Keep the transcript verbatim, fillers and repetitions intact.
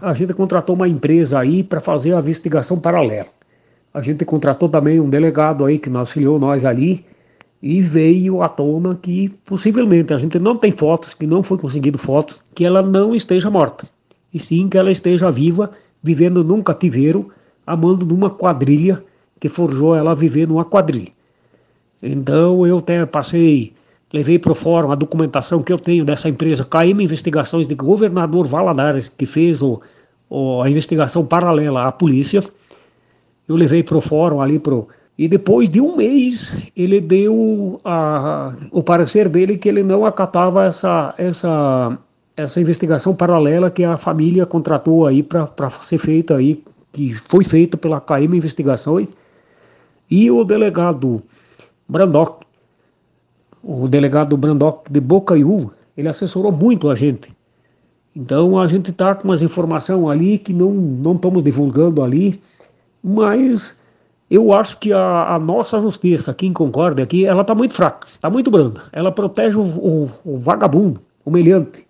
a gente contratou uma empresa aí para fazer a investigação paralela. A gente contratou também um delegado aí que auxiliou nós ali e veio à tona que possivelmente a gente não tem fotos, que não foi conseguido fotos, que ela não esteja morta, e sim que ela esteja viva, vivendo num cativeiro, a mando de uma quadrilha que forjou ela a viver numa quadrilha. Então eu até passei, levei para o fórum a documentação que eu tenho dessa empresa K M Investigações de Governador Valadares, que fez o, o, a investigação paralela à polícia. Eu levei para o fórum ali pro e depois de um mês ele deu a, o parecer dele que ele não acatava essa essa essa investigação paralela que a família contratou aí para ser feita aí, que foi feita pela K M Investigações. E o delegado Brandock, o delegado Brandock de Bocaiúva, ele assessorou muito a gente. Então a gente está com umas informações ali que não não estamos divulgando ali, mas eu acho que a, a nossa justiça aqui em Concórdia, aqui, ela está muito fraca, está muito branda. Ela protege o, o, o vagabundo, o meliante,